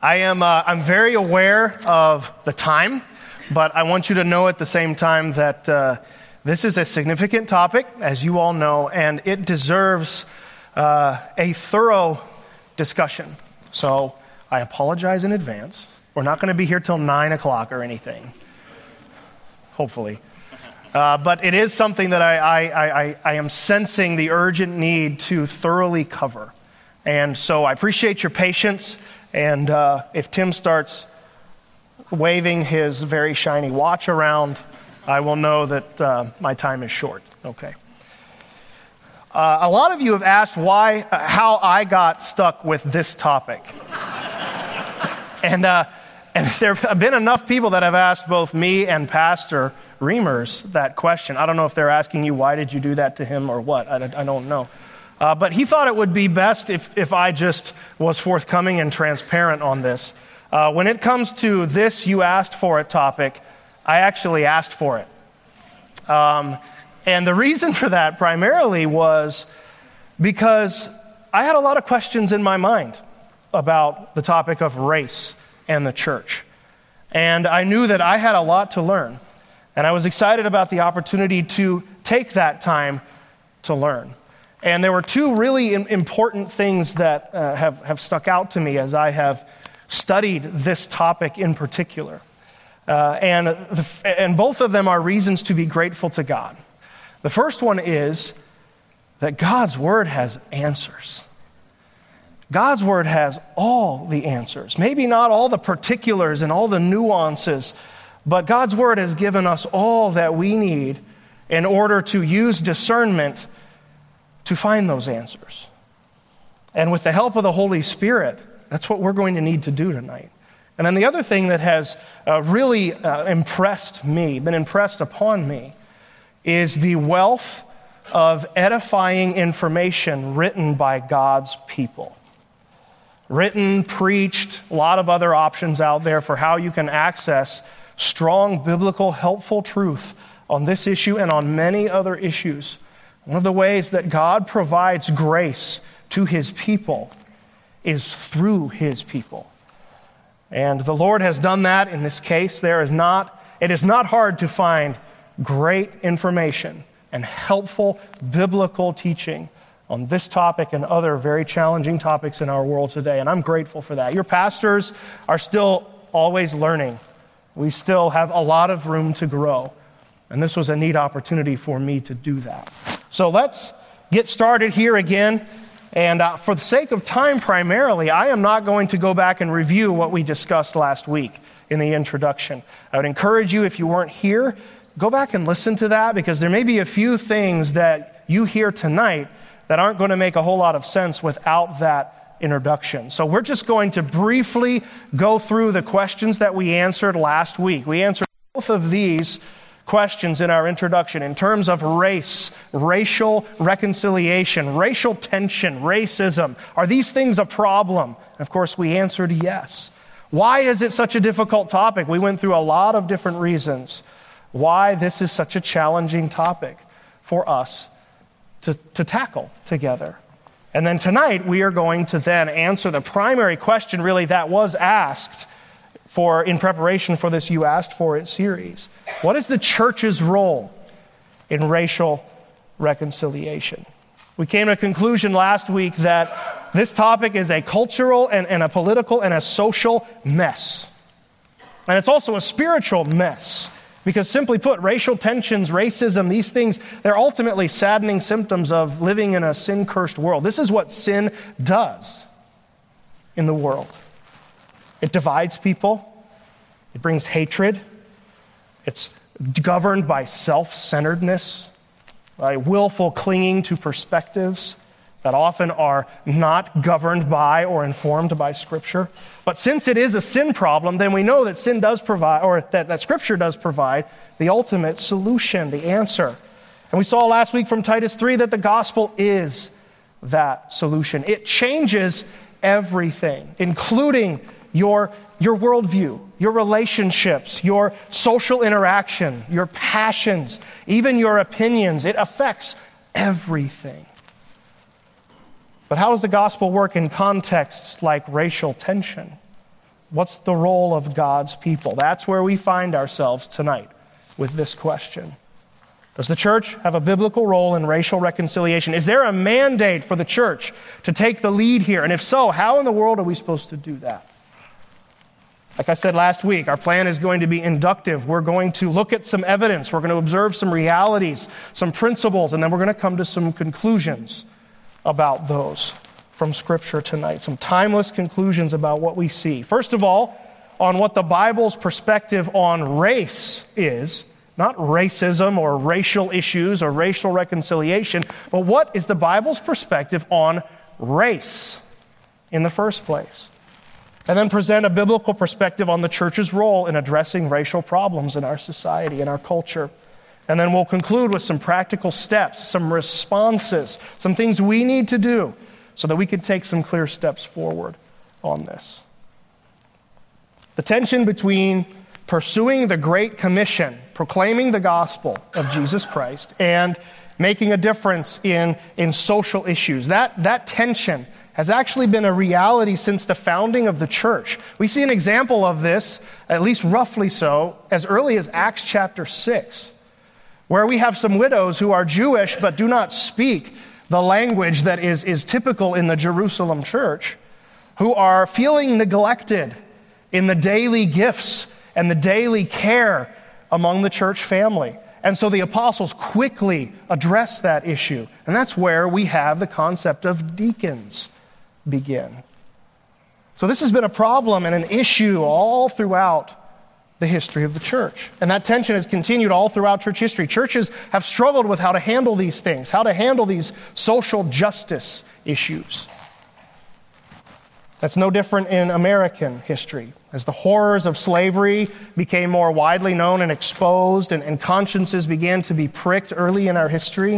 I'm very aware of the time, but I want you to know at the same time that this is a significant topic, as you all know, and it deserves a thorough discussion. So I apologize in advance. We're not going to be here till 9 o'clock or anything, hopefully. But it is something that I am sensing the urgent need to thoroughly cover. And so I appreciate your patience. And if Tim starts waving his very shiny watch around, I will know that my time is short. Okay. A lot of you have asked how I got stuck with this topic. And there have been enough people that have asked both me and Pastor Reimers that question. I don't know if they're asking you, why did you do that to him or what? I don't know. But he thought it would be best if I just was forthcoming and transparent on this. When it comes to this you asked for it topic, I actually asked for it. And the reason for that primarily was because I had a lot of questions in my mind about the topic of race and the church. And I knew that I had a lot to learn. And I was excited about the opportunity to take that time to learn. And there were two really important things that have stuck out to me as I have studied this topic in particular. And both of them are reasons to be grateful to God. The first one is that God's Word has answers. God's Word has all the answers. Maybe not all the particulars and all the nuances, but God's Word has given us all that we need in order to use discernment to find those answers. And with the help of the Holy Spirit, that's what we're going to need to do tonight. And then the other thing that has really impressed me, been impressed upon me, is the wealth of edifying information written by God's people. Written, preached, a lot of other options out there for how you can access strong, biblical, helpful truth on this issue and on many other issues. One of the ways that God provides grace to His people is through His people. And the Lord has done that in this case. It is not hard to find great information and helpful biblical teaching on this topic and other very challenging topics in our world today. And I'm grateful for that. Your pastors are still always learning. We still have a lot of room to grow. And this was a neat opportunity for me to do that. So let's get started here again. And for the sake of time primarily, I am not going to go back and review what we discussed last week in the introduction. I would encourage you, if you weren't here, go back and listen to that, because there may be a few things that you hear tonight that aren't going to make a whole lot of sense without that introduction. So we're just going to briefly go through the questions that we answered last week. We answered both of these questions in our introduction in terms of race, racial reconciliation, racial tension, racism. Are these things a problem? Of course, we answered yes. Why is it such a difficult topic? We went through a lot of different reasons why this is such a challenging topic for us to tackle together. And then tonight, we are going to then answer the primary question really that was asked in preparation for this You Asked For It series. What is the church's role in racial reconciliation? We came to a conclusion last week that this topic is a cultural and a political and a social mess. And it's also a spiritual mess. Because simply put, racial tensions, racism, these things, they're ultimately saddening symptoms of living in a sin-cursed world. This is what sin does in the world. It divides people. It brings hatred. It's governed by self-centeredness, by willful clinging to perspectives that often are not governed by or informed by Scripture. But since it is a sin problem, then we know that sin does provide, or that Scripture does provide, the ultimate solution, the answer. And we saw last week from Titus 3 that the gospel is that solution. It changes everything, including your worldview, your relationships, your social interaction, your passions, even your opinions. It affects everything. But how does the gospel work in contexts like racial tension? What's the role of God's people? That's where we find ourselves tonight with this question. Does the church have a biblical role in racial reconciliation? Is there a mandate for the church to take the lead here? And if so, how in the world are we supposed to do that? Like I said last week, our plan is going to be inductive. We're going to look at some evidence. We're going to observe some realities, some principles, and then we're going to come to some conclusions about those from Scripture tonight. Some timeless conclusions about what we see. First of all, on what the Bible's perspective on race is, not racism or racial issues or racial reconciliation, but what is the Bible's perspective on race in the first place? And then present a biblical perspective on the church's role in addressing racial problems in our society, in our culture. And then we'll conclude with some practical steps, some responses, some things we need to do so that we can take some clear steps forward on this. The tension between pursuing the Great Commission, proclaiming the gospel of Jesus Christ, and making a difference in social issues, that tension has actually been a reality since the founding of the church. We see an example of this, at least roughly so, as early as Acts chapter 6, where we have some widows who are Jewish but do not speak the language that is typical in the Jerusalem church, who are feeling neglected in the daily gifts and the daily care among the church family. And so the apostles quickly address that issue. And that's where we have the concept of deacons begin. So this has been a problem and an issue all throughout the history of the church. And that tension has continued all throughout church history. Churches have struggled with how to handle these things, how to handle these social justice issues. That's no different in American history. As the horrors of slavery became more widely known and exposed, and consciences began to be pricked early in our history,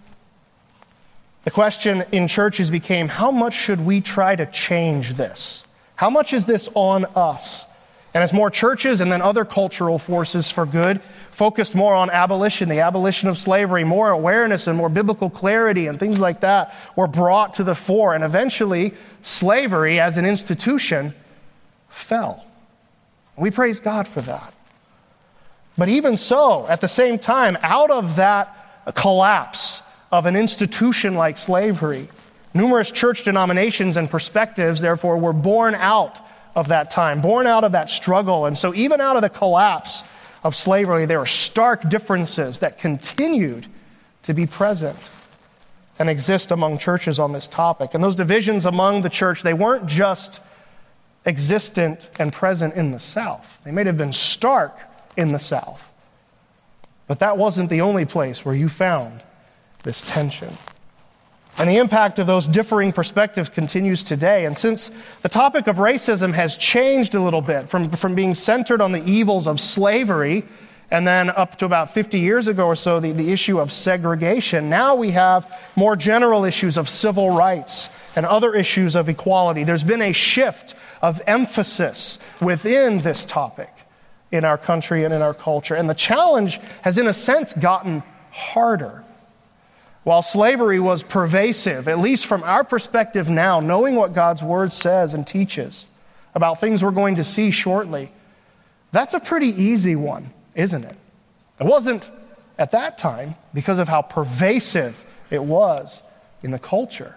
the question in churches became, how much should we try to change this? How much is this on us? And as more churches and then other cultural forces for good focused more on abolition, the abolition of slavery, more awareness and more biblical clarity and things like that were brought to the fore. And eventually, slavery as an institution fell. We praise God for that. But even so, at the same time, out of that collapse of an institution like slavery, numerous church denominations and perspectives, therefore, were born out of that time, born out of that struggle. And so even out of the collapse of slavery, there are stark differences that continued to be present and exist among churches on this topic. And those divisions among the church, they weren't just existent and present in the South. They may have been stark in the South, but that wasn't the only place where you found this tension. And the impact of those differing perspectives continues today. And since the topic of racism has changed a little bit from being centered on the evils of slavery, and then up to about 50 years ago or so, the issue of segregation, now we have more general issues of civil rights and other issues of equality. There's been a shift of emphasis within this topic in our country and in our culture. And the challenge has, in a sense, gotten harder. While slavery was pervasive, at least from our perspective now, knowing what God's Word says and teaches about things we're going to see shortly, that's a pretty easy one, isn't it? It wasn't at that time because of how pervasive it was in the culture.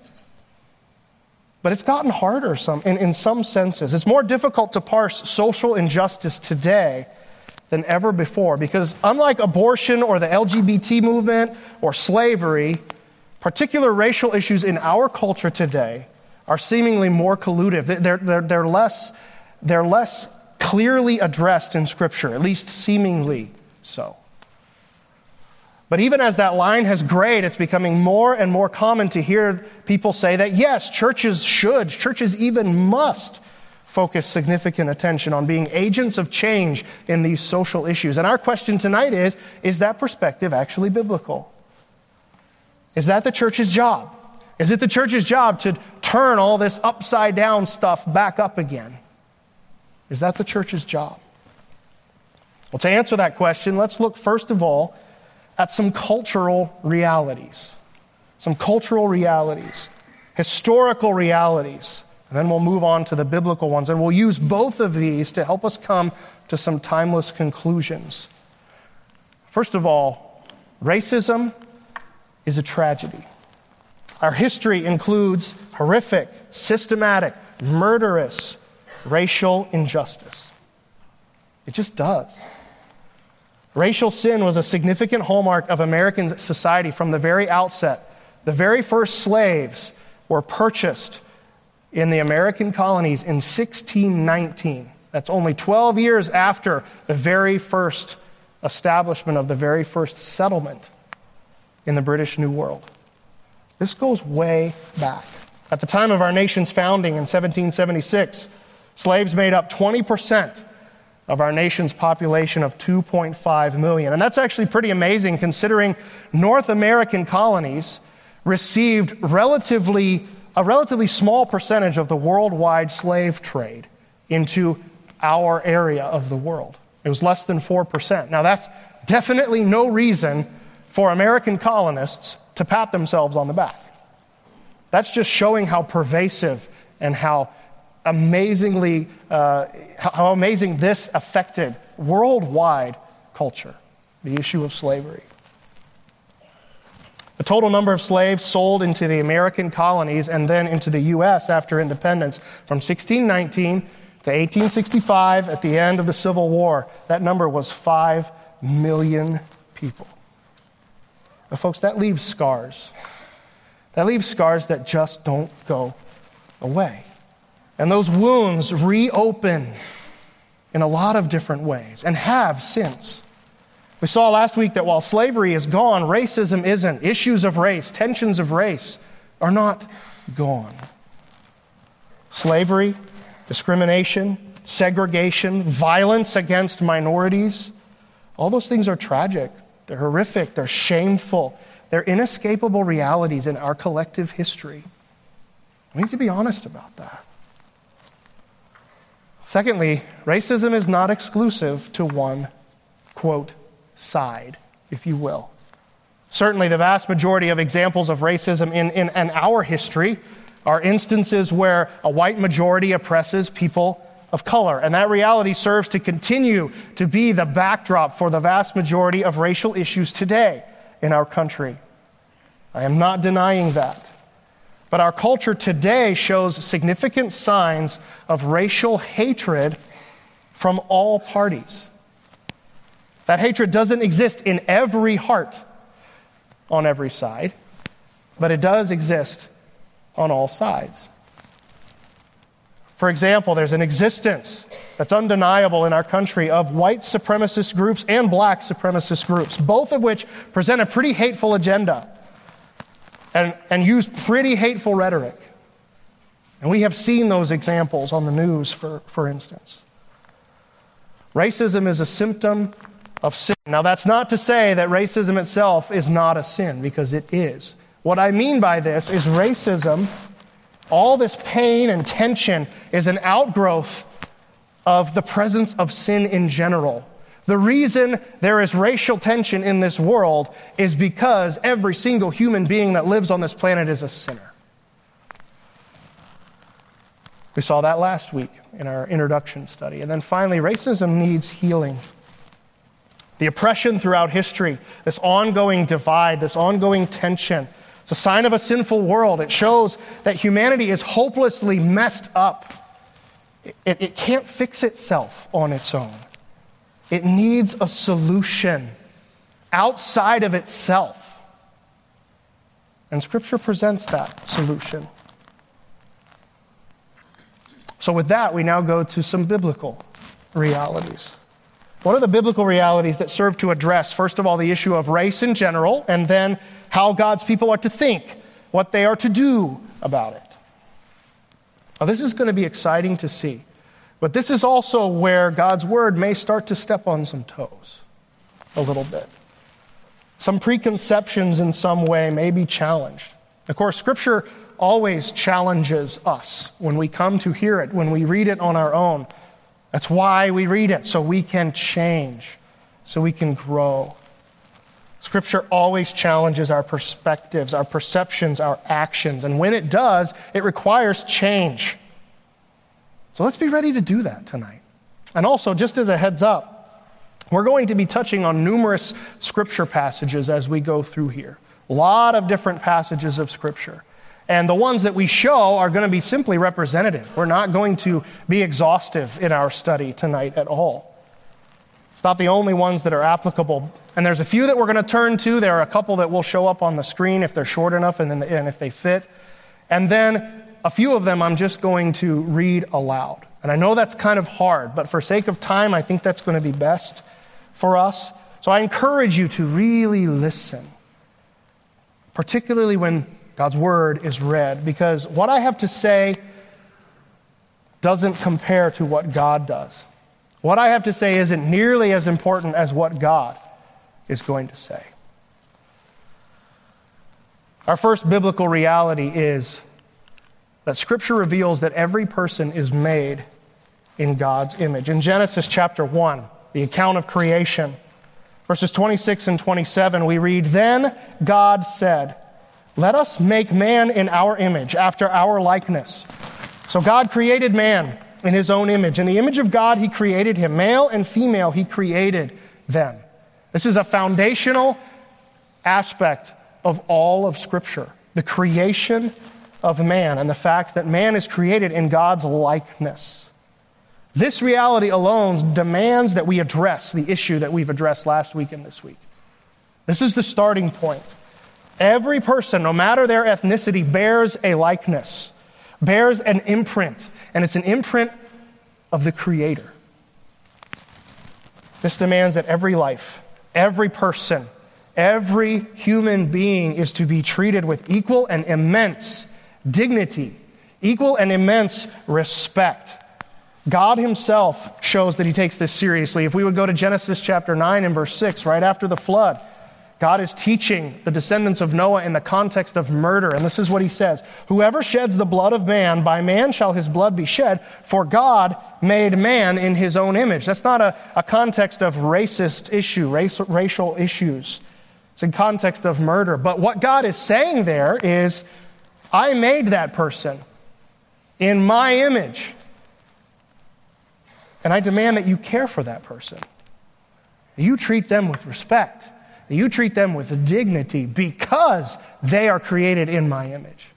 But it's gotten harder in some senses. It's more difficult to parse social injustice today than ever before, because unlike abortion or the LGBT movement or slavery, particular racial issues in our culture today are seemingly more collusive. They're less clearly addressed in Scripture, at least seemingly so. But even as that line has grayed, it's becoming more and more common to hear people say that yes, churches even must focus significant attention on being agents of change in these social issues. And our question tonight is that perspective actually biblical? Is that the church's job? Is it the church's job to turn all this upside down stuff back up again? Is that the church's job? Well, to answer that question, let's look first of all at some cultural realities. Some cultural realities, historical realities And then we'll move on to the biblical ones, and we'll use both of these to help us come to some timeless conclusions. First of all, racism is a tragedy. Our history includes horrific, systematic, murderous racial injustice. It just does. Racial sin was a significant hallmark of American society from the very outset. The very first slaves were purchased in the American colonies in 1619. That's only 12 years after the very first establishment of the very first settlement in the British New World. This goes way back. At the time of our nation's founding in 1776, slaves made up 20% of our nation's population of 2.5 million. And that's actually pretty amazing considering North American colonies received a relatively small percentage of the worldwide slave trade into our area of the world. It was less than 4%. Now that's definitely no reason for American colonists to pat themselves on the back. That's just showing how pervasive and how amazing this affected worldwide culture, the issue of slavery. The total number of slaves sold into the American colonies and then into the U.S. after independence from 1619 to 1865 at the end of the Civil War, that number was 5 million people. But folks, that leaves scars. That leaves scars that just don't go away. And those wounds reopen in a lot of different ways and have since. We saw last week that while slavery is gone, racism isn't. Issues of race, tensions of race are not gone. Slavery, discrimination, segregation, violence against minorities, all those things are tragic. They're horrific. They're shameful. They're inescapable realities in our collective history. We need to be honest about that. Secondly, racism is not exclusive to one, quote, side, if you will. Certainly, the vast majority of examples of racism in our history are instances where a white majority oppresses people of color, and that reality serves to continue to be the backdrop for the vast majority of racial issues today in our country. I am not denying that. But our culture today shows significant signs of racial hatred from all parties. That hatred doesn't exist in every heart on every side, but it does exist on all sides. For example, there's an existence that's undeniable in our country of white supremacist groups and black supremacist groups, both of which present a pretty hateful agenda and use pretty hateful rhetoric. And we have seen those examples on the news, for instance. Racism is a symptom of sin. Now, that's not to say that racism itself is not a sin, because it is. What I mean by this is racism, all this pain and tension, is an outgrowth of the presence of sin in general. The reason there is racial tension in this world is because every single human being that lives on this planet is a sinner. We saw that last week in our introduction study. And then finally, racism needs healing. The oppression throughout history, this ongoing divide, this ongoing tension, it's a sign of a sinful world. It shows that humanity is hopelessly messed up. It can't fix itself on its own. It needs a solution outside of itself. And Scripture presents that solution. So with that, we now go to some biblical realities. What are the biblical realities that serve to address, first of all, the issue of race in general, and then how God's people are to think, what they are to do about it? Now, this is going to be exciting to see. But this is also where God's word may start to step on some toes a little bit. Some preconceptions in some way may be challenged. Of course, Scripture always challenges us when we come to hear it, when we read it on our own. That's why we read it, so we can change, so we can grow. Scripture always challenges our perspectives, our perceptions, our actions. And when it does, it requires change. So let's be ready to do that tonight. And also, just as a heads up, we're going to be touching on numerous Scripture passages as we go through here. A lot of different passages of Scripture. And the ones that we show are going to be simply representative. We're not going to be exhaustive in our study tonight at all. It's not the only ones that are applicable. And there's a few that we're going to turn to. There are a couple that will show up on the screen if they're short enough and if they fit. And then a few of them I'm just going to read aloud. And I know that's kind of hard, but for sake of time, I think that's going to be best for us. So I encourage you to really listen, particularly when God's word is read, because what I have to say doesn't compare to what God does. What I have to say isn't nearly as important as what God is going to say. Our first biblical reality is that Scripture reveals that every person is made in God's image. In Genesis chapter 1, the account of creation, verses 26 and 27, we read, "Then God said, 'Let us make man in our image, after our likeness.' So God created man in his own image. In the image of God, he created him. Male and female, he created them." This is a foundational aspect of all of Scripture, the creation of man and the fact that man is created in God's likeness. This reality alone demands that we address the issue that we've addressed last week and this week. This is the starting point. Every person, no matter their ethnicity, bears a likeness, bears an imprint, and it's an imprint of the Creator. This demands that every life, every person, every human being is to be treated with equal and immense dignity, equal and immense respect. God himself shows that he takes this seriously. If we would go to Genesis chapter 9 and verse 6, right after the flood, God is teaching the descendants of Noah in the context of murder. And this is what he says: "Whoever sheds the blood of man, by man shall his blood be shed, for God made man in his own image." That's not a context of racist issue, racial issues. It's in context of murder. But what God is saying there is, I made that person in my image. And I demand that you care for that person. That you treat them with respect. That you treat them with dignity because they are created in my image.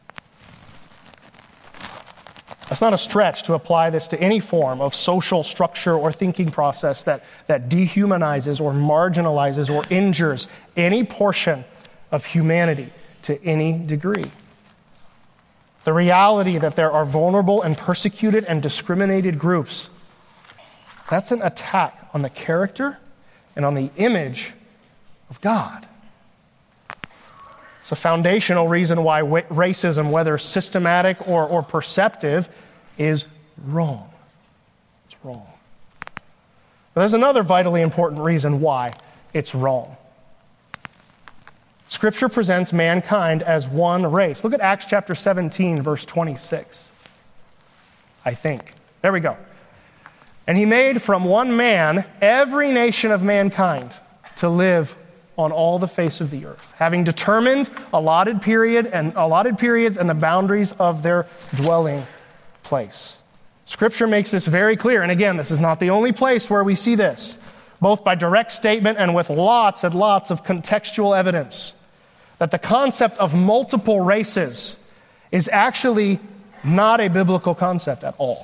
That's not a stretch to apply this to any form of social structure or thinking process that dehumanizes or marginalizes or injures any portion of humanity to any degree. The reality that there are vulnerable and persecuted and discriminated groups, that's an attack on the character and on the image of God. It's a foundational reason why racism, whether systematic or perceptive, is wrong. It's wrong. But there's another vitally important reason why it's wrong. Scripture presents mankind as one race. Look at Acts chapter 17, verse 26. I think. There we go. "And he made from one man every nation of mankind to live on all the face of the earth, having determined allotted periods and the boundaries of their dwelling place." Scripture makes this very clear. And again, this is not the only place where we see this, both by direct statement and with lots and lots of contextual evidence, that the concept of multiple races is actually not a biblical concept at all.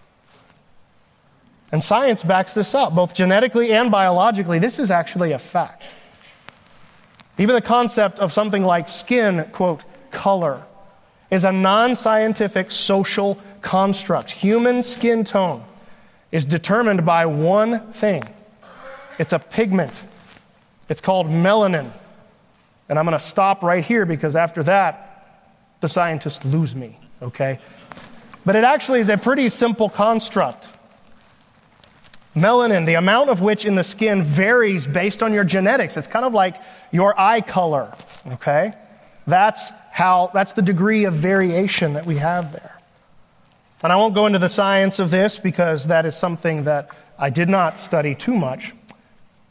And science backs this up, both genetically and biologically. This is actually a fact. Even the concept of something like skin, quote, color, is a non-scientific social construct. Human skin tone is determined by one thing. It's a pigment. It's called melanin. And I'm going to stop right here because after that, the scientists lose me, okay? But it actually is a pretty simple construct. Melanin, the amount of which in the skin varies based on your genetics. It's kind of like your eye color, okay? That's the degree of variation that we have there. And I won't go into the science of this because that is something that I did not study too much.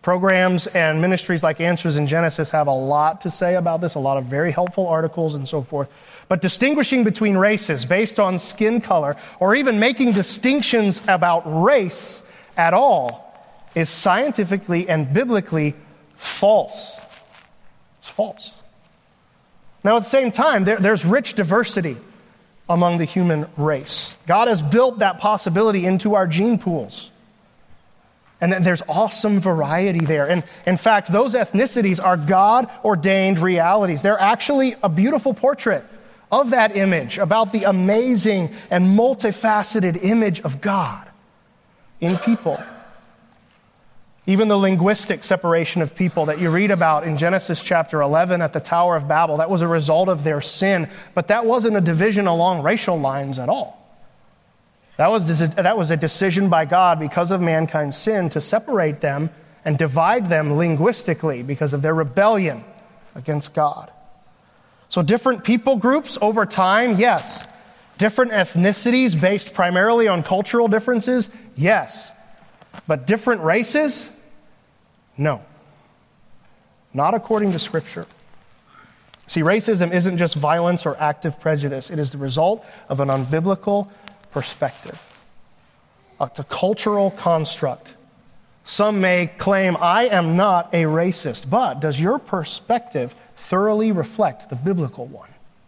Programs and ministries like Answers in Genesis have a lot to say about this, a lot of very helpful articles and so forth. But distinguishing between races based on skin color, or even making distinctions about race at all, is scientifically and biblically false. It's false. Now, at the same time, there's rich diversity among the human race. God has built that possibility into our gene pools. And then there's awesome variety there. And in fact, those ethnicities are God-ordained realities. They're actually a beautiful portrait of that image, about the amazing and multifaceted image of God in people. Even the linguistic separation of people that you read about in Genesis chapter 11 at the Tower of Babel, that was a result of their sin, but that wasn't a division along racial lines at all. That was a decision by God because of mankind's sin to separate them and divide them linguistically because of their rebellion against God. So different people groups over time, yes. Different ethnicities based primarily on cultural differences, yes. But different races? No. Not according to Scripture. See, racism isn't just violence or active prejudice. It is the result of an unbiblical perspective. It's a cultural construct. Some may claim, I am not a racist, but does your perspective thoroughly reflect the biblical one?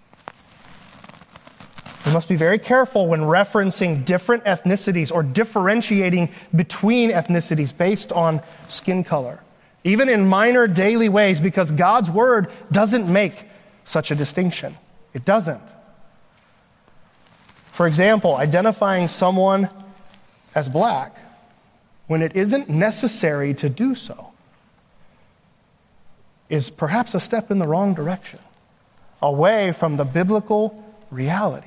We must be very careful when referencing different ethnicities or differentiating between ethnicities based on skin color, even in minor daily ways, because God's word doesn't make such a distinction. It doesn't. For example, identifying someone as black when it isn't necessary to do so is perhaps a step in the wrong direction, away from the biblical reality.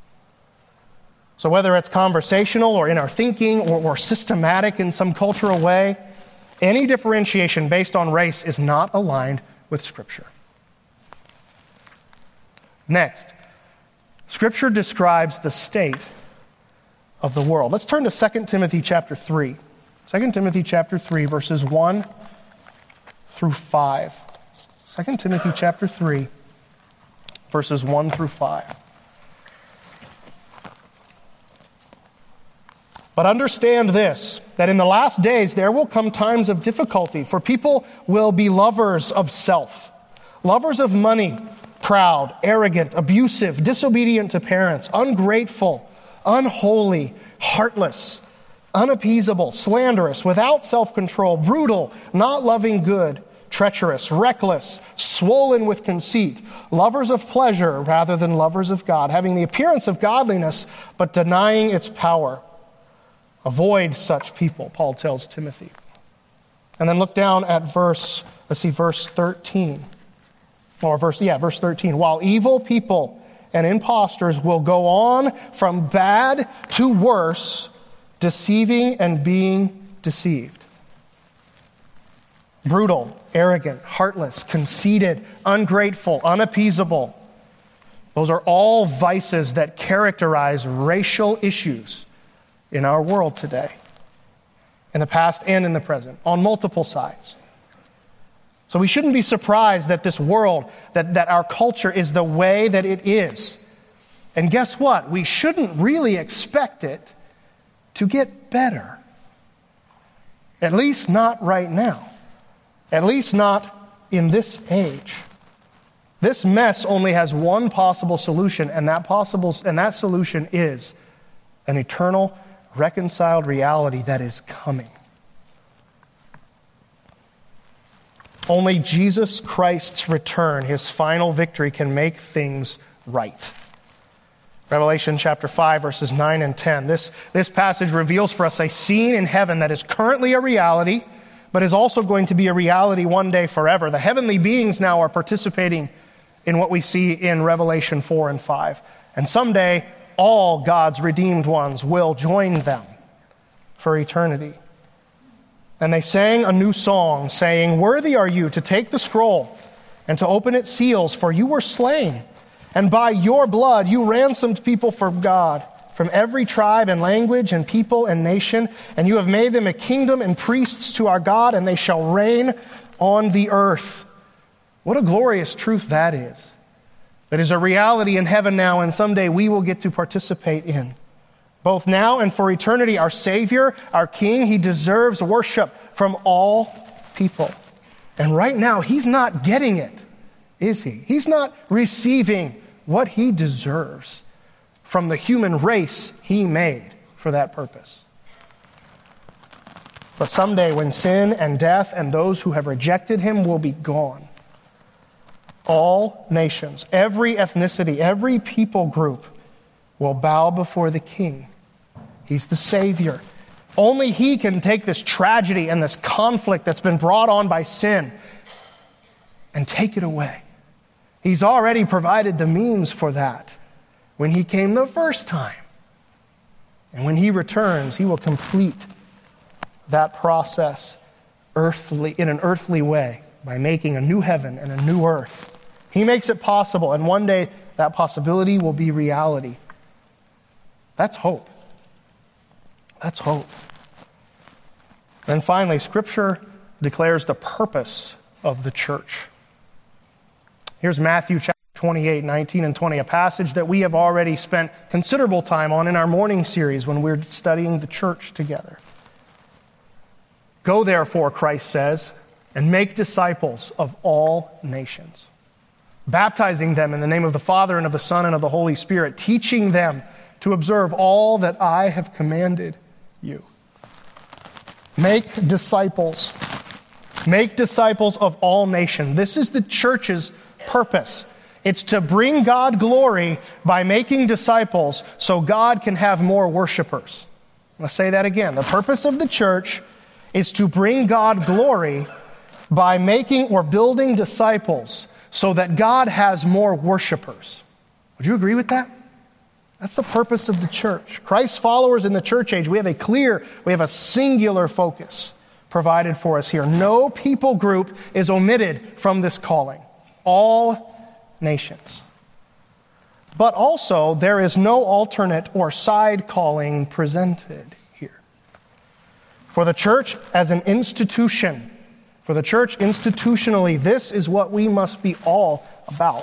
So whether it's conversational or in our thinking or systematic in some cultural way, any differentiation based on race is not aligned with Scripture. Next, Scripture describes the state of the world. Let's turn to 2 Timothy chapter 3. 2 Timothy chapter 3, verses 1 through 5. 2 Timothy chapter 3, verses 1 through 5. But understand this, that in the last days there will come times of difficulty, for people will be lovers of self, lovers of money, proud, arrogant, abusive, disobedient to parents, ungrateful, unholy, heartless, unappeasable, slanderous, without self-control, brutal, not loving good, treacherous, reckless, swollen with conceit, lovers of pleasure rather than lovers of God, having the appearance of godliness but denying its power. Avoid such people, Paul tells Timothy. And then look down at verse 13. Verse 13. While evil people and impostors will go on from bad to worse, deceiving and being deceived. Brutal, arrogant, heartless, conceited, ungrateful, unappeasable. Those are all vices that characterize racial issues in our world today, in the past and in the present, on multiple sides. So we shouldn't be surprised that this world, that our culture is the way that it is. And guess what? We shouldn't really expect it to get better. At least not right now. At least not in this age. This mess only has one possible solution, and that solution is an eternal, reconciled reality that is coming. Only Jesus Christ's return, his final victory, can make things right. Revelation chapter 5, verses 9 and 10. This passage reveals for us a scene in heaven that is currently a reality, but is also going to be a reality one day forever. The heavenly beings now are participating in what we see in Revelation 4 and 5. And someday, all God's redeemed ones will join them for eternity. And they sang a new song, saying, "Worthy are you to take the scroll and to open its seals, for you were slain, and by your blood you ransomed people for God from every tribe and language and people and nation, and you have made them a kingdom and priests to our God, and they shall reign on the earth. What a glorious truth that is. That is a reality in heaven now, and someday we will get to participate in. Both now and for eternity, our Savior, our King, He deserves worship from all people. And right now, He's not getting it, is He? He's not receiving what He deserves from the human race He made for that purpose. But someday, when sin and death and those who have rejected Him will be gone, all nations, every ethnicity, every people group will bow before the King. He's the Savior. Only He can take this tragedy and this conflict that's been brought on by sin and take it away. He's already provided the means for that when He came the first time. And when He returns, He will complete that process in an earthly way by making a new heaven and a new earth. He makes it possible, and one day that possibility will be reality. That's hope. That's hope. And finally, Scripture declares the purpose of the church. Here's Matthew chapter 28, 19 and 20, a passage that we have already spent considerable time on in our morning series when we're studying the church together. Go therefore, Christ says, and make disciples of all nations, baptizing them in the name of the Father and of the Son and of the Holy Spirit, teaching them to observe all that I have commanded you. Make disciples. Make disciples of all nations. This is the church's purpose. It's to bring God glory by making disciples so God can have more worshipers. I'll say that again. The purpose of the church is to bring God glory by making or building disciples so that God has more worshipers. Would you agree with that? That's the purpose of the church. Christ's followers in the church age, we have a singular focus provided for us here. No people group is omitted from this calling. All nations. But also, there is no alternate or side calling presented here. For the church as an institution, for the church institutionally, this is what we must be all about.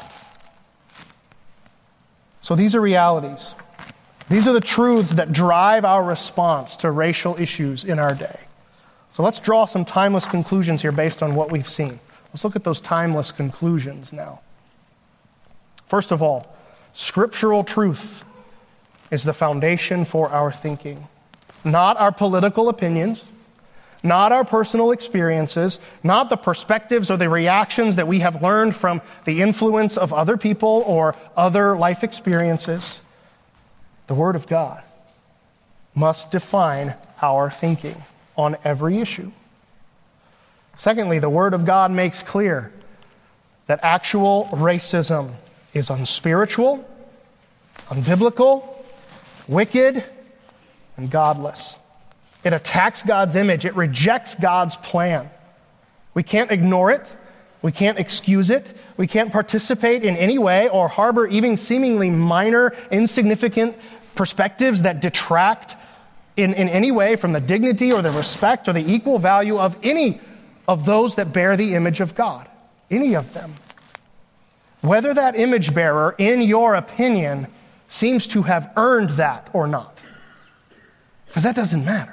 So these are realities. These are the truths that drive our response to racial issues in our day. So let's draw some timeless conclusions here based on what we've seen. Let's look at those timeless conclusions now. First of all, scriptural truth is the foundation for our thinking. Not our political opinions, not our personal experiences, not the perspectives or the reactions that we have learned from the influence of other people or other life experiences. The Word of God must define our thinking on every issue. Secondly, the Word of God makes clear that actual racism is unspiritual, unbiblical, wicked, and godless. It attacks God's image. It rejects God's plan. We can't ignore it. We can't excuse it. We can't participate in any way or harbor even seemingly minor, insignificant perspectives that detract in any way from the dignity or the respect or the equal value of any of those that bear the image of God. Any of them. Whether that image bearer, in your opinion, seems to have earned that or not. Because that doesn't matter.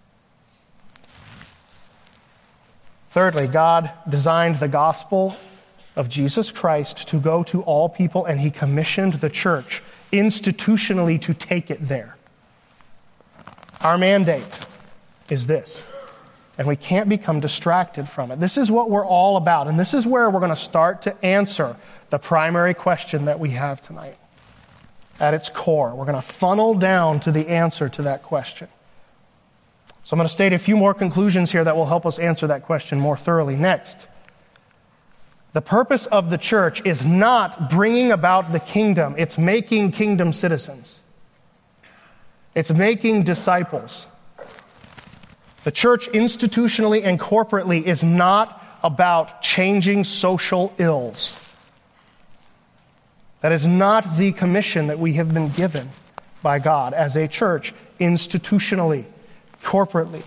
Thirdly, God designed the gospel of Jesus Christ to go to all people, and He commissioned the church institutionally to take it there. Our mandate is this, and we can't become distracted from it. This is what we're all about, and this is where we're going to start to answer the primary question that we have tonight. At its core, we're going to funnel down to the answer to that question. So I'm going to state a few more conclusions here that will help us answer that question more thoroughly. Next, the purpose of the church is not bringing about the kingdom. It's making kingdom citizens. It's making disciples. The church institutionally and corporately is not about changing social ills. That is not the commission that we have been given. by God as a church, institutionally, corporately.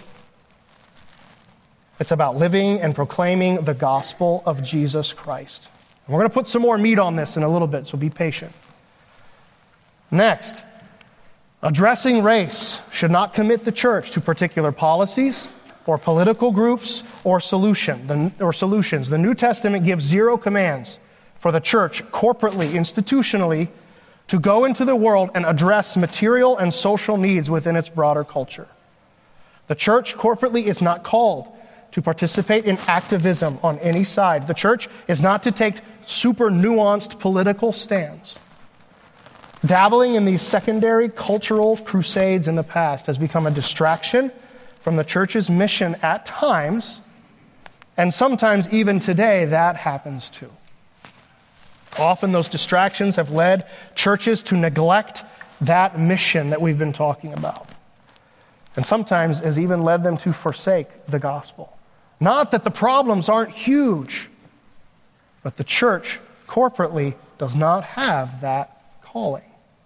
It's about living and proclaiming the gospel of Jesus Christ. And we're going to put some more meat on this in a little bit, so be patient. Next, addressing race should not commit the church to particular policies or political groups or solutions. The New Testament gives 0 commands for the church corporately, institutionally, to go into the world and address material and social needs within its broader culture. The church corporately is not called to participate in activism on any side. The church is not to take super nuanced political stands. Dabbling in these secondary cultural crusades in the past has become a distraction from the church's mission at times, and sometimes even today that happens too. Often those distractions have led churches to neglect that mission that we've been talking about, and sometimes has even led them to forsake the gospel. Not that the problems aren't huge, but the church corporately does not have that calling.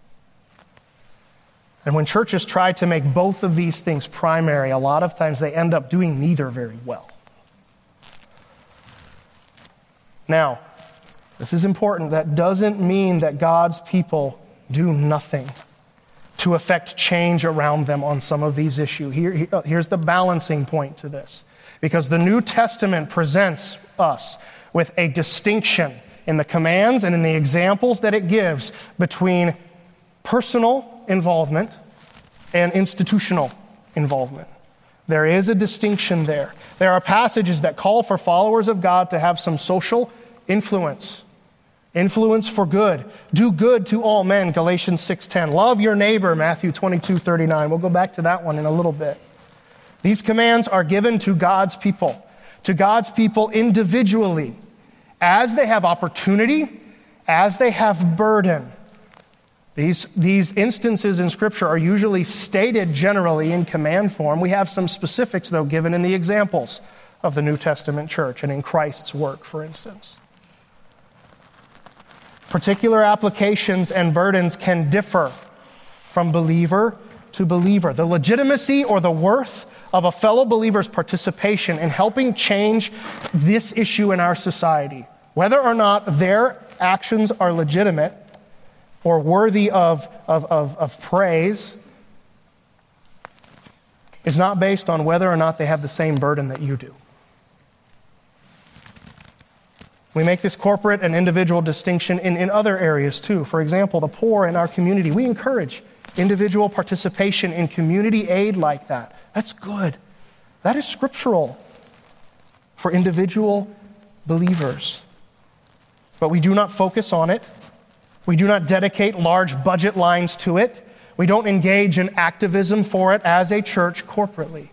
And when churches try to make both of these things primary, a lot of times they end up doing neither very well. Now, this is important. That doesn't mean that God's people do nothing to affect change around them on some of these issues. Here's the balancing point to this. Because the New Testament presents us with a distinction in the commands and in the examples that it gives between personal involvement and institutional involvement. There is a distinction there. There are passages that call for followers of God to have some social influence for good. Do good to all men, Galatians 6:10. Love your neighbor, Matthew 22:39. We'll go back to that one in a little bit. These commands are given to God's people individually, as they have opportunity, as they have burden. These instances in Scripture are usually stated generally in command form. We have some specifics, though, given in the examples of the New Testament church and in Christ's work, for instance. Particular applications and burdens can differ from believer to believer. The legitimacy or the worth of a fellow believer's participation in helping change this issue in our society, whether or not their actions are legitimate or worthy of praise, is not based on whether or not they have the same burden that you do. We make this corporate and individual distinction in other areas too. For example, the poor in our community. We encourage individual participation in community aid like that. That's good. That is scriptural for individual believers. But we do not focus on it. We do not dedicate large budget lines to it. We don't engage in activism for it as a church corporately.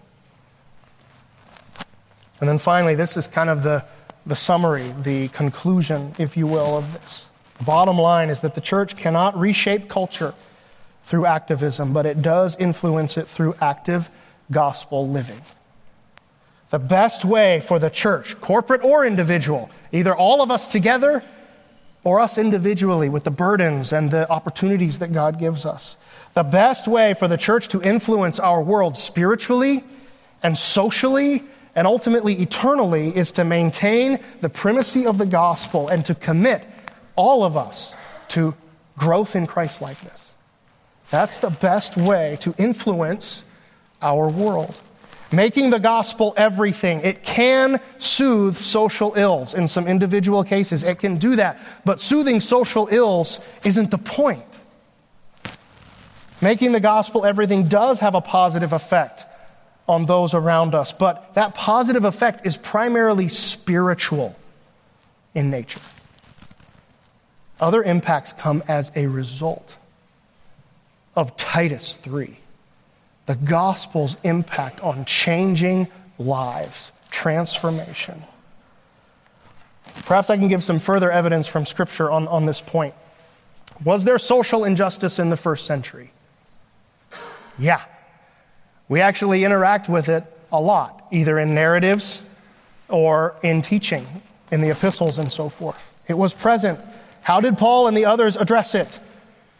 And then finally, this is kind of the summary, the conclusion, if you will, of this. The bottom line is that the church cannot reshape culture through activism, but it does influence it through active gospel living. The best way for the church, corporate or individual, either all of us together or us individually with the burdens and the opportunities that God gives us. The best way for the church to influence our world spiritually and socially and ultimately eternally is to maintain the primacy of the gospel and to commit all of us to growth in Christ-likeness. That's the best way to influence our world. Making the gospel everything. It can soothe social ills in some individual cases. It can do that. But soothing social ills isn't the point. Making the gospel everything does have a positive effect on those around us, but that positive effect is primarily spiritual in nature. Other impacts come as a result of Titus 3. The gospel's impact on changing lives, transformation. Perhaps I can give some further evidence from Scripture on this point. Was there social injustice in the first century? Yeah. We actually interact with it a lot, either in narratives or in teaching, in the epistles and so forth. It was present. How did Paul and the others address it?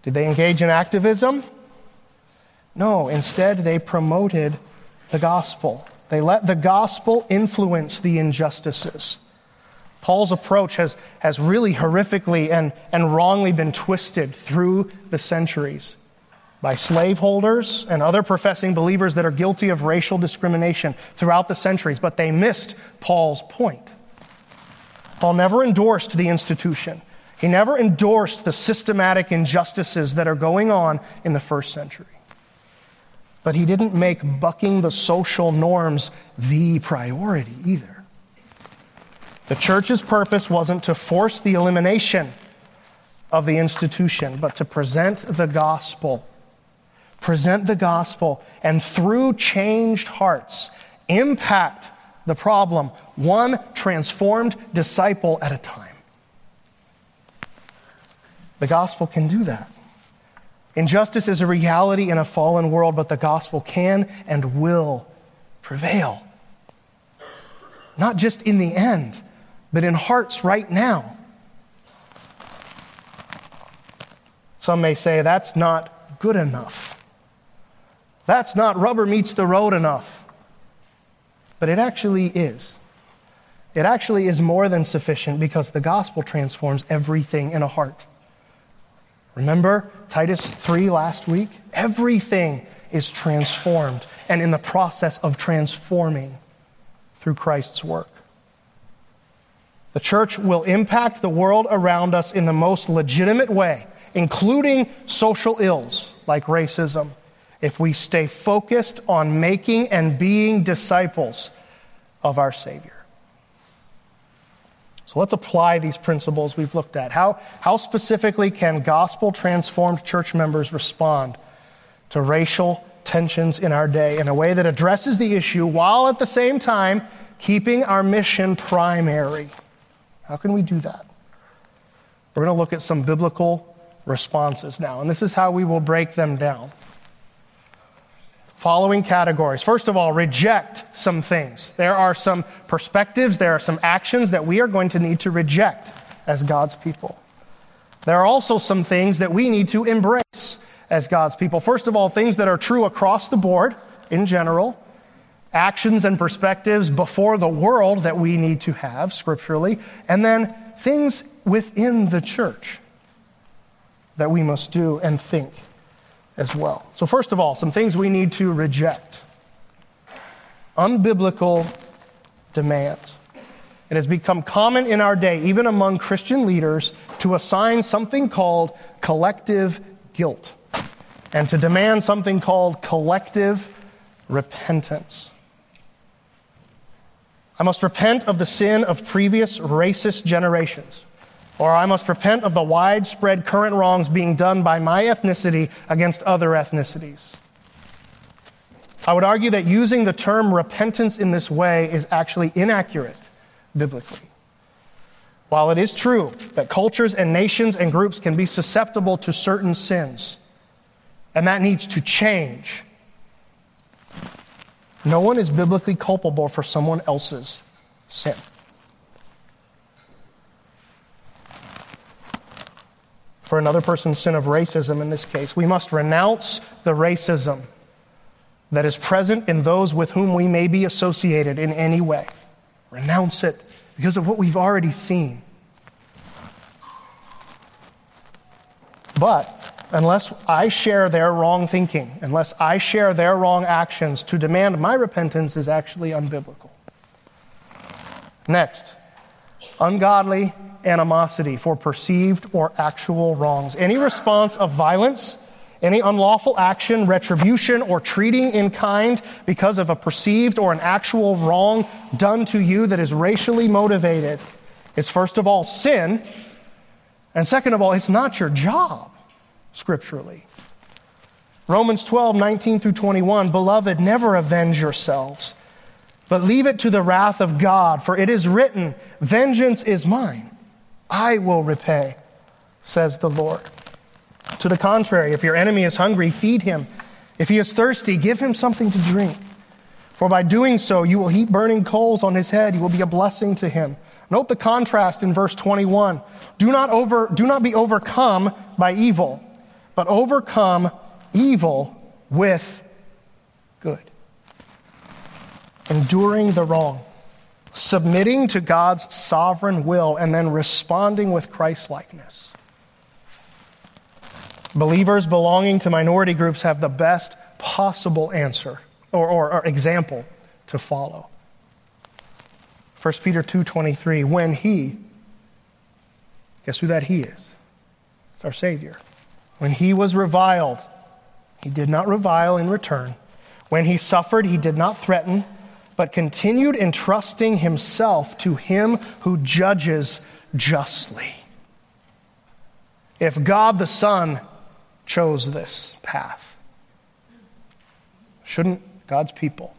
Did they engage in activism? No, instead they promoted the gospel. They let the gospel influence the injustices. Paul's approach has really horrifically and wrongly been twisted through the centuries by slaveholders and other professing believers that are guilty of racial discrimination throughout the centuries, but they missed Paul's point. Paul never endorsed the institution. He never endorsed the systematic injustices that are going on in the first century. But he didn't make bucking the social norms the priority either. The church's purpose wasn't to force the elimination of the institution, but to present the gospel. Present the gospel, and through changed hearts, impact the problem, one transformed disciple at a time. The gospel can do that. Injustice is a reality in a fallen world, but the gospel can and will prevail. Not just in the end, but in hearts right now. Some may say that's not good enough. That's not rubber meets the road enough. But it actually is. It actually is more than sufficient because the gospel transforms everything in a heart. Remember Titus 3 last week? Everything is transformed and in the process of transforming through Christ's work. The church will impact the world around us in the most legitimate way, including social ills like racism, if we stay focused on making and being disciples of our Savior. So let's apply these principles we've looked at. How specifically can gospel-transformed church members respond to racial tensions in our day in a way that addresses the issue while at the same time keeping our mission primary? How can we do that? We're going to look at some biblical responses now, and this is how we will break them down. Following categories. First of all, reject some things. There are some perspectives, there are some actions that we are going to need to reject as God's people. There are also some things that we need to embrace as God's people. First of all, things that are true across the board in general, actions and perspectives before the world that we need to have scripturally, and then things within the church that we must do and think as well. So first of all, some things we need to reject. Unbiblical demands. It has become common in our day, even among Christian leaders, to assign something called collective guilt and to demand something called collective repentance. I must repent of the sin of previous racist generations, or I must repent of the widespread current wrongs being done by my ethnicity against other ethnicities. I would argue that using the term repentance in this way is actually inaccurate biblically. While it is true that cultures and nations and groups can be susceptible to certain sins, and that needs to change, no one is biblically culpable for someone else's sin. For another person's sin of racism in this case, we must renounce the racism that is present in those with whom we may be associated in any way. Renounce it because of what we've already seen. But unless I share their wrong thinking, unless I share their wrong actions, to demand my repentance is actually unbiblical. Next, ungodly animosity for perceived or actual wrongs. Any response of violence, any unlawful action, retribution, or treating in kind because of a perceived or an actual wrong done to you that is racially motivated is first of all sin, and second of all, it's not your job scripturally. Romans 12:19-21, Beloved, never avenge yourselves, but leave it to the wrath of God, for it is written, Vengeance is mine, I will repay, says the Lord. To the contrary, if your enemy is hungry, feed him. If he is thirsty, give him something to drink. For by doing so, you will heap burning coals on his head. You will be a blessing to him. Note the contrast in verse 21. Do not be overcome by evil, but overcome evil with good. Enduring the wrong, submitting to God's sovereign will, and then responding with Christ-likeness. Believers belonging to minority groups have the best possible answer or example to follow. 1 Peter 2:23, when he, guess who that he is? It's our Savior. When he was reviled, he did not revile in return. When he suffered, he did not threaten, but continued entrusting himself to him who judges justly. If God the Son chose this path, shouldn't God's people?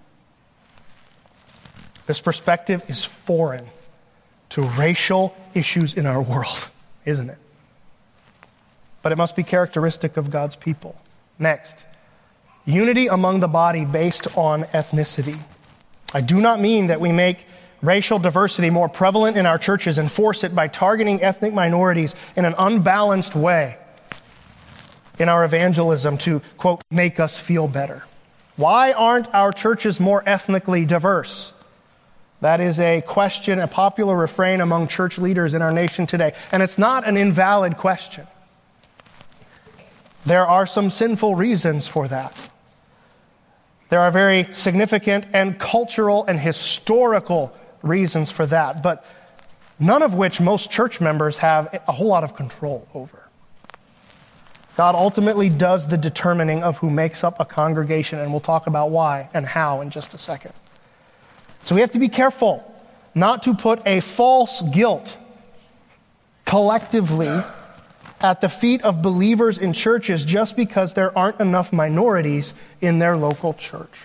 This perspective is foreign to racial issues in our world, isn't it? But it must be characteristic of God's people. Next, unity among the body based on ethnicity. I do not mean that we make racial diversity more prevalent in our churches and force it by targeting ethnic minorities in an unbalanced way in our evangelism to, quote, make us feel better. Why aren't our churches more ethnically diverse? That is a question, a popular refrain among church leaders in our nation today. And it's not an invalid question. There are some sinful reasons for that. There are very significant and cultural and historical reasons for that, but none of which most church members have a whole lot of control over. God ultimately does the determining of who makes up a congregation, and we'll talk about why and how in just a second. So we have to be careful not to put a false guilt collectively at the feet of believers in churches just because there aren't enough minorities in their local church.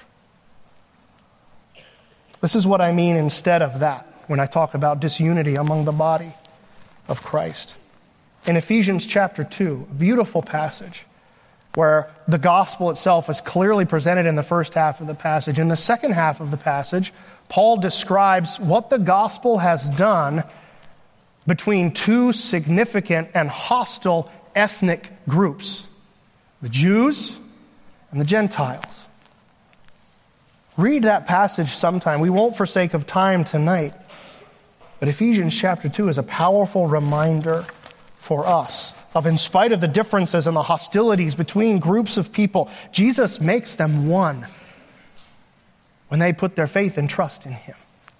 This is what I mean instead of that when I talk about disunity among the body of Christ. In Ephesians chapter 2, a beautiful passage where the gospel itself is clearly presented in the first half of the passage. In the second half of the passage, Paul describes what the gospel has done between two significant and hostile ethnic groups, the Jews and the Gentiles. Read that passage sometime. We won't for sake of time tonight. But Ephesians chapter 2 is a powerful reminder for us of, in spite of the differences and the hostilities between groups of people, Jesus makes them one when they put their faith and trust in him.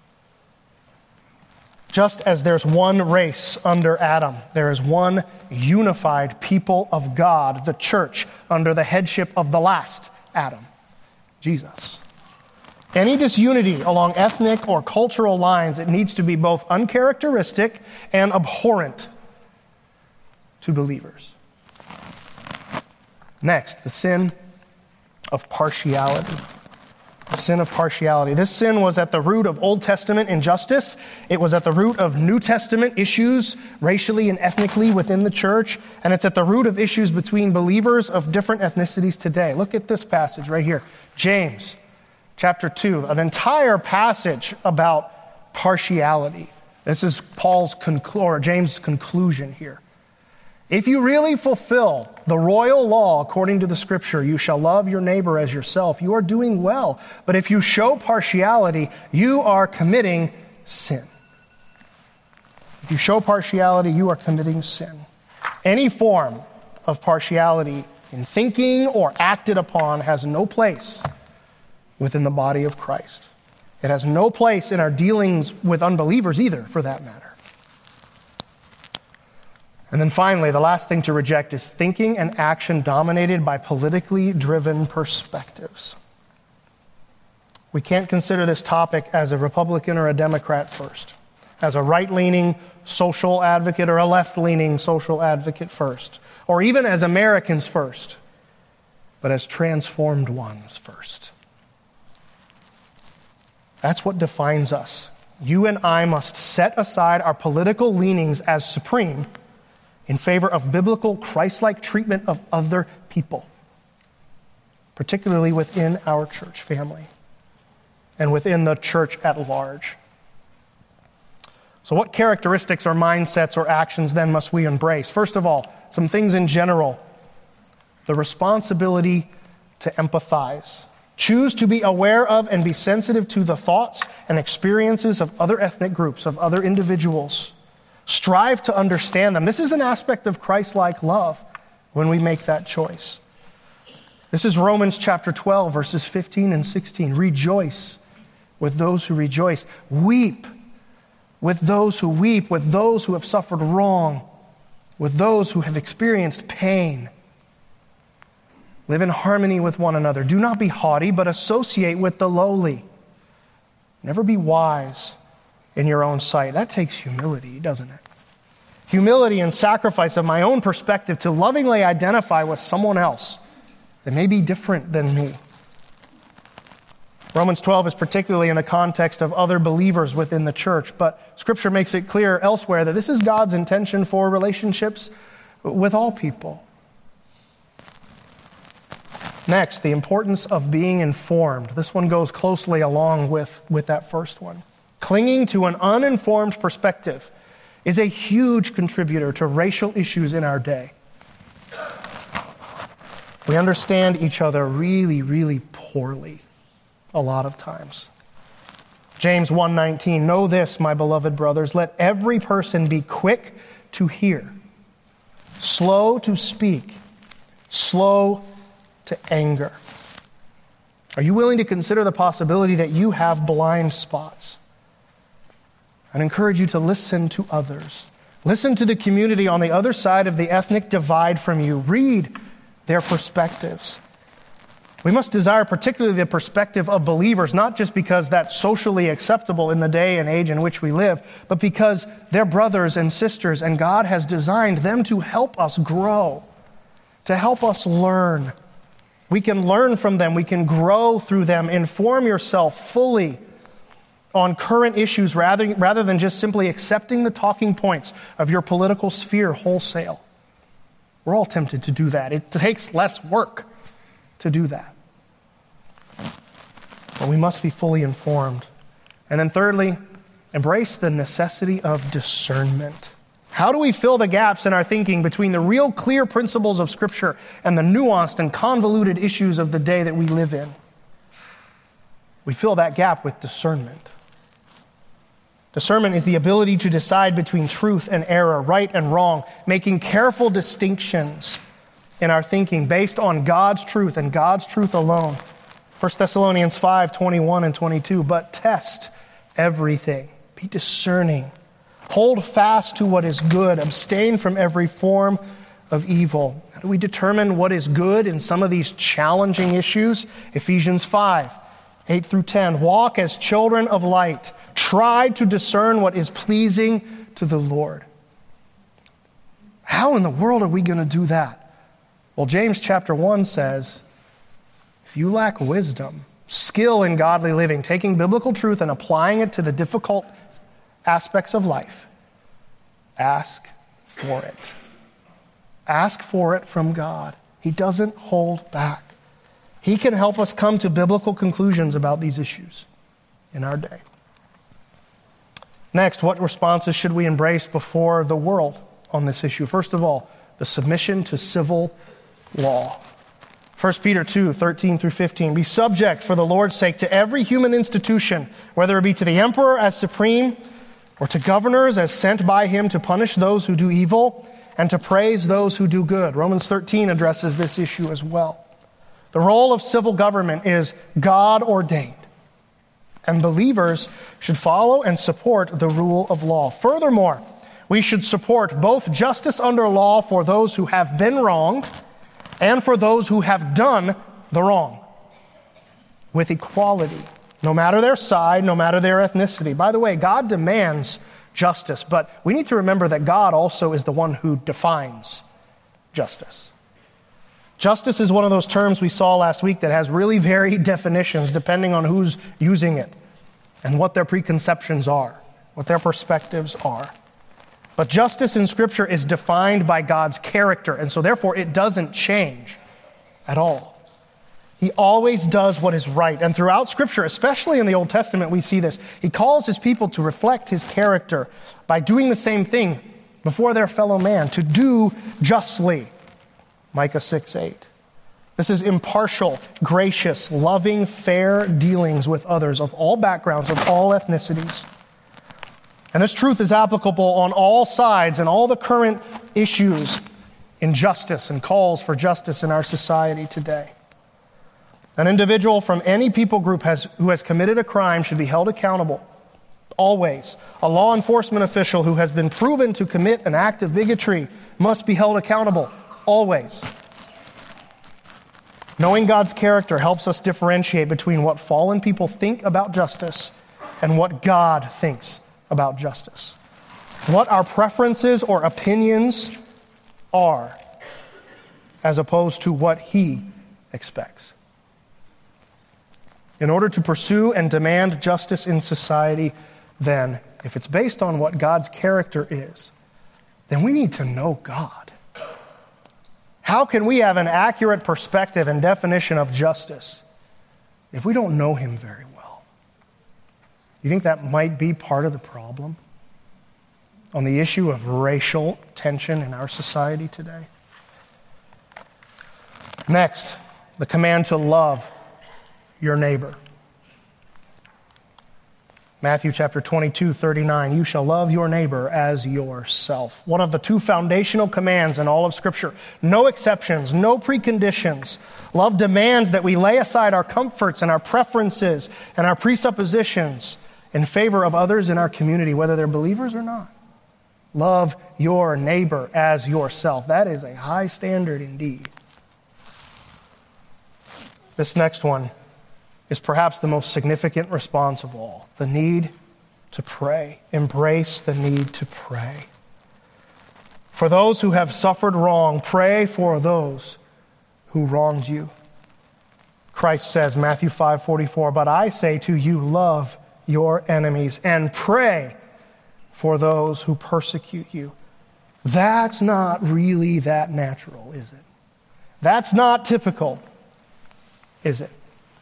Just as there's one race under Adam, there is one unified people of God, the church, under the headship of the last Adam, Jesus. Any disunity along ethnic or cultural lines, it needs to be both uncharacteristic and abhorrent to believers. Next, the sin of partiality. The sin of partiality. This sin was at the root of Old Testament injustice. It was at the root of New Testament issues, racially and ethnically within the church. And it's at the root of issues between believers of different ethnicities today. Look at this passage right here. James chapter 2, an entire passage about partiality. This is James' conclusion here. If you really fulfill the royal law according to the scripture, you shall love your neighbor as yourself, you are doing well. But if you show partiality, you are committing sin. If you show partiality, you are committing sin. Any form of partiality in thinking or acted upon has no place within the body of Christ. It has no place in our dealings with unbelievers either, for that matter. And then finally, the last thing to reject is thinking and action dominated by politically driven perspectives. We can't consider this topic as a Republican or a Democrat first, as a right-leaning social advocate or a left-leaning social advocate first, or even as Americans first, but as transformed ones first. That's what defines us. You and I must set aside our political leanings as supreme in favor of biblical, Christ-like treatment of other people, particularly within our church family and within the church at large. So what characteristics or mindsets or actions then must we embrace? First of all, some things in general the responsibility to empathize. Choose to be aware of and be sensitive to the thoughts and experiences of other ethnic groups, of other individuals. Strive to understand them. This is an aspect of Christ-like love when we make that choice. This is Romans chapter 12, verses 15 and 16. Rejoice with those who rejoice. Weep with those who weep, with those who have suffered wrong, with those who have experienced pain. Live in harmony with one another. Do not be haughty, but associate with the lowly. Never be wise in your own sight. That takes humility, doesn't it? Humility and sacrifice of my own perspective to lovingly identify with someone else that may be different than me. Romans 12 is particularly in the context of other believers within the church, but Scripture makes it clear elsewhere that this is God's intention for relationships with all people. Next, the importance of being informed. This one goes closely along with that first one. Clinging to an uninformed perspective is a huge contributor to racial issues in our day. We understand each other really, really poorly a lot of times. James 1:19, know this, my beloved brothers, let every person be quick to hear, slow to speak, slow to anger. Are you willing to consider the possibility that you have blind spots? I'd encourage you to listen to others. Listen to the community on the other side of the ethnic divide from you. Read their perspectives. We must desire particularly the perspective of believers, not just because that's socially acceptable in the day and age in which we live, but because they're brothers and sisters, and God has designed them to help us grow, to help us learn. We can learn from them. We can grow through them. Inform yourself fully on current issues rather than just simply accepting the talking points of your political sphere wholesale. We're all tempted to do that. It takes less work to do that. But we must be fully informed. And then thirdly, embrace the necessity of discernment. How do we fill the gaps in our thinking between the real clear principles of Scripture and the nuanced and convoluted issues of the day that we live in? We fill that gap with discernment. Discernment is the ability to decide between truth and error, right and wrong, making careful distinctions in our thinking based on God's truth and God's truth alone. 1 Thessalonians 5:21 and 22, but test everything. Be discerning. Hold fast to what is good. Abstain from every form of evil. How do we determine what is good in some of these challenging issues? Ephesians 5:8 through 10. Walk as children of light. Try to discern what is pleasing to the Lord. How in the world are we going to do that? Well, James chapter 1 says, if you lack wisdom, skill in godly living, taking biblical truth and applying it to the difficult aspects of life, ask for it. Ask for it from God. He doesn't hold back. He can help us come to biblical conclusions about these issues in our day. Next, what responses should we embrace before the world on this issue? First of all, the submission to civil law. 1 Peter 2:13 through 15. Be subject for the Lord's sake to every human institution, whether it be to the emperor as supreme or to governors as sent by him to punish those who do evil and to praise those who do good. Romans 13 addresses this issue as well. The role of civil government is God-ordained, and believers should follow and support the rule of law. Furthermore, we should support both justice under law for those who have been wronged and for those who have done the wrong, with equality, no matter their side, no matter their ethnicity. By the way, God demands justice, but we need to remember that God also is the one who defines justice. Justice is one of those terms we saw last week that has really varied definitions depending on who's using it and what their preconceptions are, what their perspectives are. But justice in Scripture is defined by God's character, and so therefore it doesn't change at all. He always does what is right. And throughout Scripture, especially in the Old Testament, we see this. He calls his people to reflect his character by doing the same thing before their fellow man, to do justly. Micah 6:8. This is impartial, gracious, loving, fair dealings with others of all backgrounds, of all ethnicities. And this truth is applicable on all sides and all the current issues in justice and calls for justice in our society today. An individual from any people group who has committed a crime should be held accountable, always. A law enforcement official who has been proven to commit an act of bigotry must be held accountable, always. Knowing God's character helps us differentiate between what fallen people think about justice and what God thinks about justice. What our preferences or opinions are, as opposed to what He expects. In order to pursue and demand justice in society, then, if it's based on what God's character is, then we need to know God. How can we have an accurate perspective and definition of justice if we don't know Him very well? You think that might be part of the problem on the issue of racial tension in our society today? Next, the command to love your neighbor. Matthew chapter 22:39, you shall love your neighbor as yourself. One of the two foundational commands in all of Scripture. No exceptions, no preconditions. Love demands that we lay aside our comforts and our preferences and our presuppositions in favor of others in our community, whether they're believers or not. Love your neighbor as yourself. That is a high standard indeed. This next one is perhaps the most significant response of all, the need to pray. Embrace the need to pray. For those who have suffered wrong, pray for those who wronged you. Christ says, Matthew 5:44, but I say to you, love your enemies and pray for those who persecute you. That's not really that natural, is it? That's not typical, is it?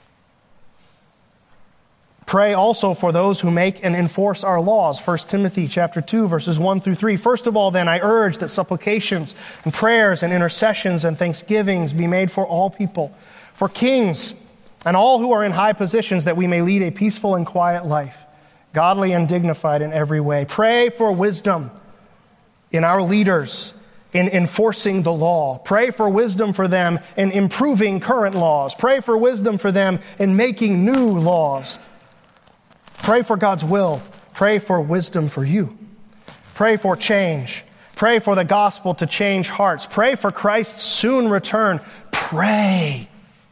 Pray also for those who make and enforce our laws. 1 Timothy chapter 2, verses 1 through 3. First of all, then, I urge that supplications and prayers and intercessions and thanksgivings be made for all people, for kings and all who are in high positions, that we may lead a peaceful and quiet life, godly and dignified in every way. Pray for wisdom in our leaders in enforcing the law. Pray for wisdom for them in improving current laws. Pray for wisdom for them in making new laws. Pray for God's will. Pray for wisdom for you. Pray for change. Pray for the gospel to change hearts. Pray for Christ's soon return. Pray.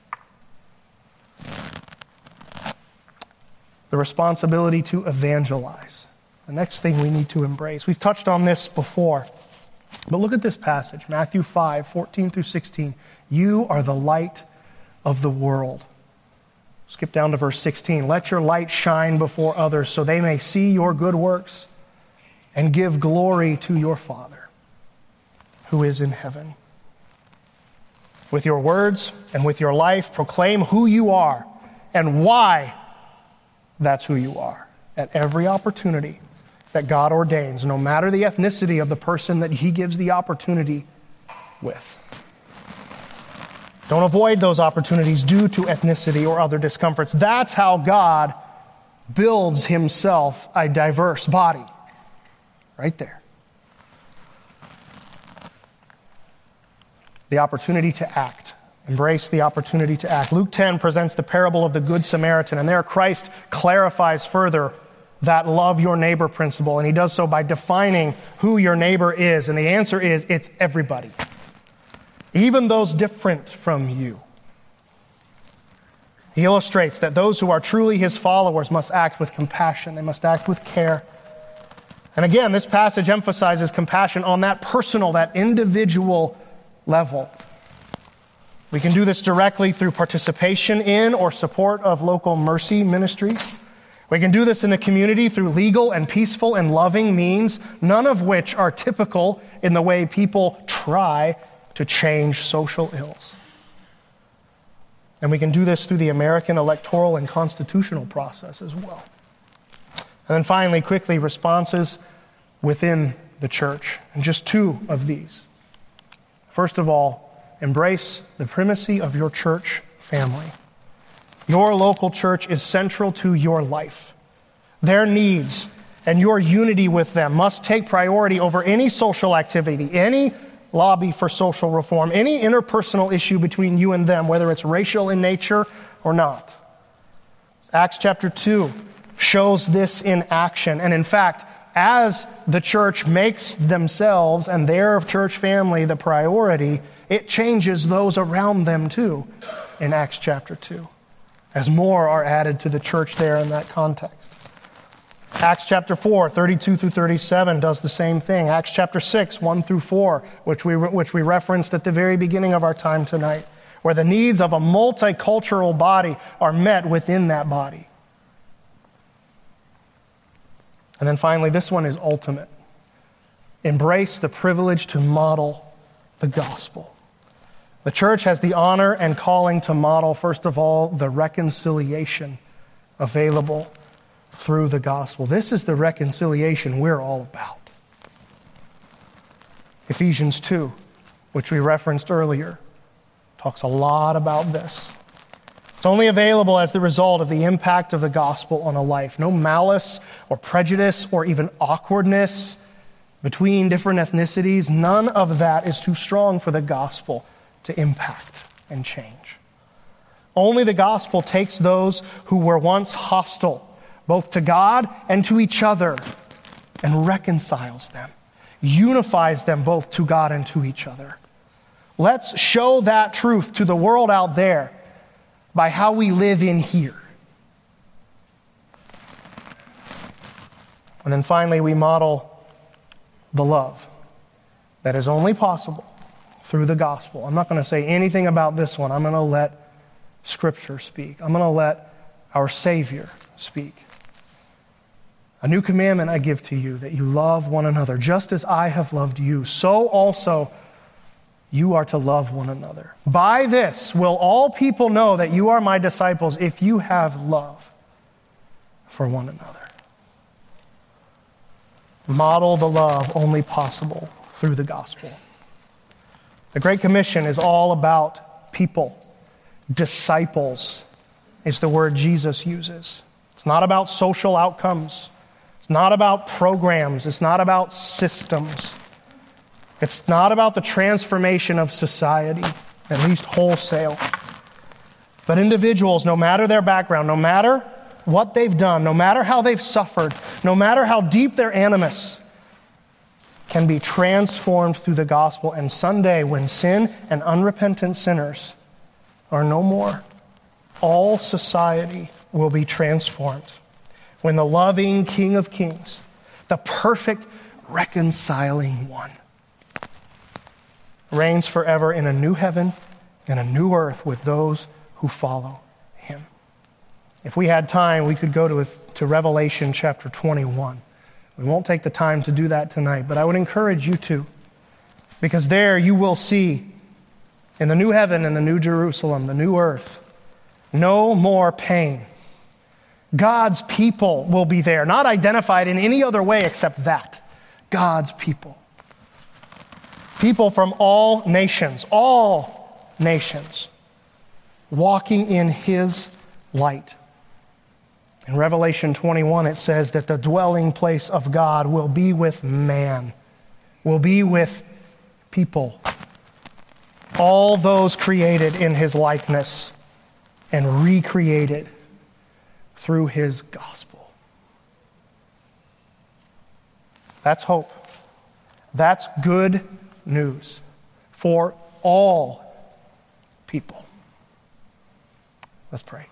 The responsibility to evangelize. The next thing we need to embrace. We've touched on this before, but look at this passage, Matthew 5:14 through 16. You are the light of the world. Skip down to verse 16. Let your light shine before others so they may see your good works and give glory to your Father who is in heaven. With your words and with your life, proclaim who you are and why that's who you are at every opportunity that God ordains, no matter the ethnicity of the person that He gives the opportunity with. Don't avoid those opportunities due to ethnicity or other discomforts. That's how God builds Himself a diverse body. Right there. The opportunity to act. Embrace the opportunity to act. Luke 10 presents the parable of the Good Samaritan, and there Christ clarifies further that love your neighbor principle, and He does so by defining who your neighbor is, and the answer is, it's everybody. Even those different from you. He illustrates that those who are truly His followers must act with compassion. They must act with care. And again, this passage emphasizes compassion on that personal, that individual level. We can do this directly through participation in or support of local mercy ministries. We can do this in the community through legal and peaceful and loving means, none of which are typical in the way people try to change social ills. And we can do this through the American electoral and constitutional process as well. And then finally, quickly, responses within the church. And just two of these. First of all, embrace the primacy of your church family. Your local church is central to your life. Their needs and your unity with them must take priority over any social activity, any lobby for social reform, any interpersonal issue between you and them, whether it's racial in nature or not. Acts chapter 2 shows this in action. And in fact, as the church makes themselves and their church family the priority, it changes those around them too in Acts chapter 2, as more are added to the church there in that context. Acts chapter 4, 32 through 37 does the same thing. Acts chapter 6, 1 through 4, which we referenced at the very beginning of our time tonight, where the needs of a multicultural body are met within that body. And then finally, this one is ultimate. Embrace the privilege to model the gospel. The church has the honor and calling to model, first of all, the reconciliation available through the gospel. This is the reconciliation we're all about. Ephesians 2, which we referenced earlier, talks a lot about this. It's only available as the result of the impact of the gospel on a life. No malice or prejudice or even awkwardness between different ethnicities. None of that is too strong for the gospel to impact and change. Only the gospel takes those who were once hostile, both to God and to each other, and reconciles them, unifies them both to God and to each other. Let's show that truth to the world out there by how we live in here. And then finally, we model the love that is only possible through the gospel. I'm not going to say anything about this one. I'm going to let Scripture speak. I'm going to let our Savior speak. A new commandment I give to you, that you love one another. Just as I have loved you, so also you are to love one another. By this will all people know that you are my disciples, if you have love for one another. Model the love only possible through the gospel. The Great Commission is all about people. Disciples is the word Jesus uses. It's not about social outcomes. It's not about programs. It's not about systems. It's not about the transformation of society, at least wholesale. But individuals, no matter their background, no matter what they've done, no matter how they've suffered, no matter how deep their animus, can be transformed through the gospel. And someday, when sin and unrepentant sinners are no more, all society will be transformed. When the loving King of Kings, the perfect reconciling one, reigns forever in a new heaven and a new earth with those who follow him. If we had time, we could go to Revelation chapter 21. We won't take the time to do that tonight, but I would encourage you to, because there you will see in the new heaven and the new Jerusalem, the new earth, no more pain. God's people will be there, not identified in any other way except that. God's people. People from all nations, walking in his light. In Revelation 21, it says that the dwelling place of God will be with man, will be with people. All those created in his likeness and recreated through his gospel. That's hope. That's good news for all people. Let's pray.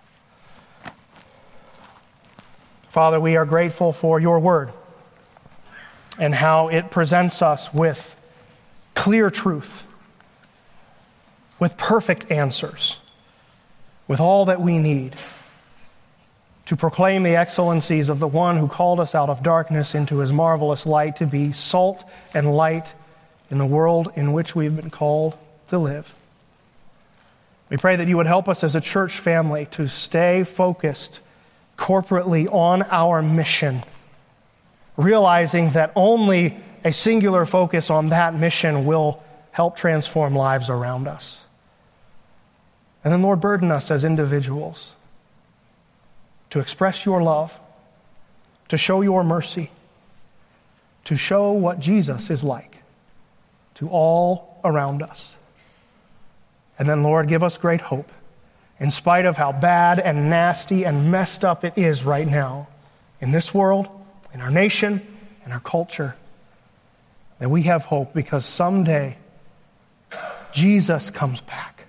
Father, we are grateful for your word and how it presents us with clear truth, with perfect answers, with all that we need to proclaim the excellencies of the one who called us out of darkness into his marvelous light, to be salt and light in the world in which we've been called to live. We pray that you would help us as a church family to stay focused corporately on our mission, realizing that only a singular focus on that mission will help transform lives around us. And then, Lord, burden us as individuals to express your love, to show your mercy, to show what Jesus is like to all around us. And then, Lord, give us great hope, in spite of how bad and nasty and messed up it is right now in this world, in our nation, in our culture, that we have hope because someday Jesus comes back.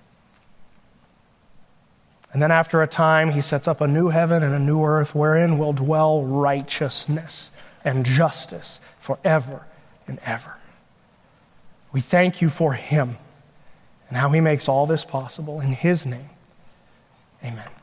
And then after a time, he sets up a new heaven and a new earth wherein will dwell righteousness and justice forever and ever. We thank you for him and how he makes all this possible. In his name, amen.